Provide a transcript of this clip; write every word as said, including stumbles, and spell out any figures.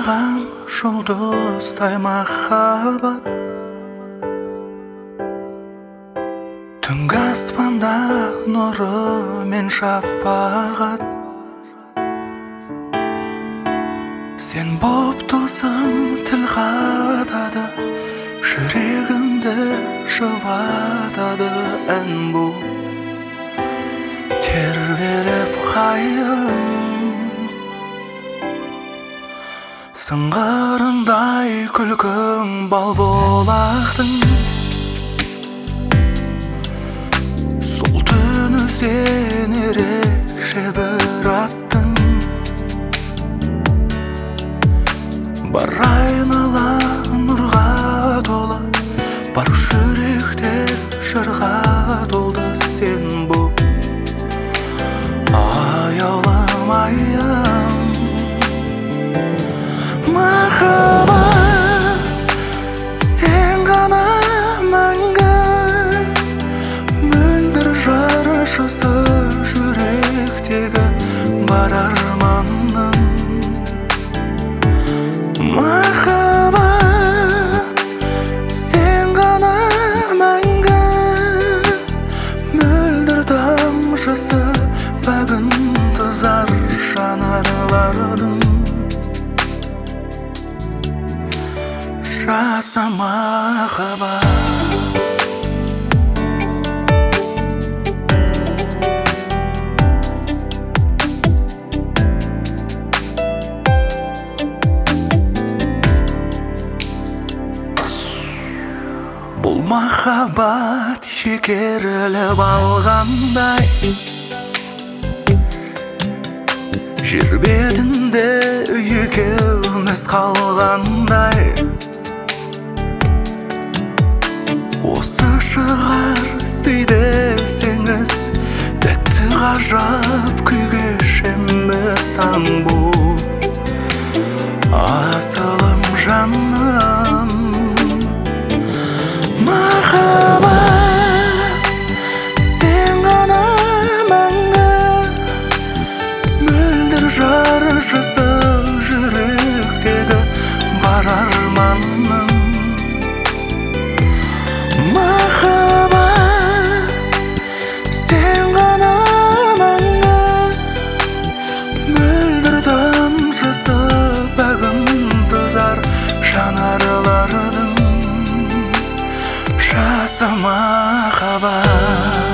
жайнаған жұлдыздай махаббат, түнгі аспанда нұры мен шапағат. Сен боп тылсым тіл қатады, жүрегімді жұбатады ән бұл. Тербеліп қайым сыңғырындай күлкің бал болақтың. Сол түні сен ерекше бір аттың. Бар айнала нұрға толы, бар жүректер жырға толды сен бұл. Аяулым айым махаббат, сен ғана мәңгі, мөлдір жаршысы жүректегі бар арманның. Махаббат, сен ғана мәңгі, мөлдір тамшысы бүгін тызар жанарлардың. Жаса махаббат. Бұл махаббат шекеріліп алғандай, жер бетінде екеуміз қалғандай. Осы шығар сый десеңіз, тәтті ғажап күй кешеміз таң бұл. Асылым жаным махаббат, сен ғана мәңгі, мөлдір жаршысы жүректегі бар арманның. Махаббат, сен ғана мәңгі, мөлдір тамшысы бүгін тызар жанарлардың. Жаса махаббат.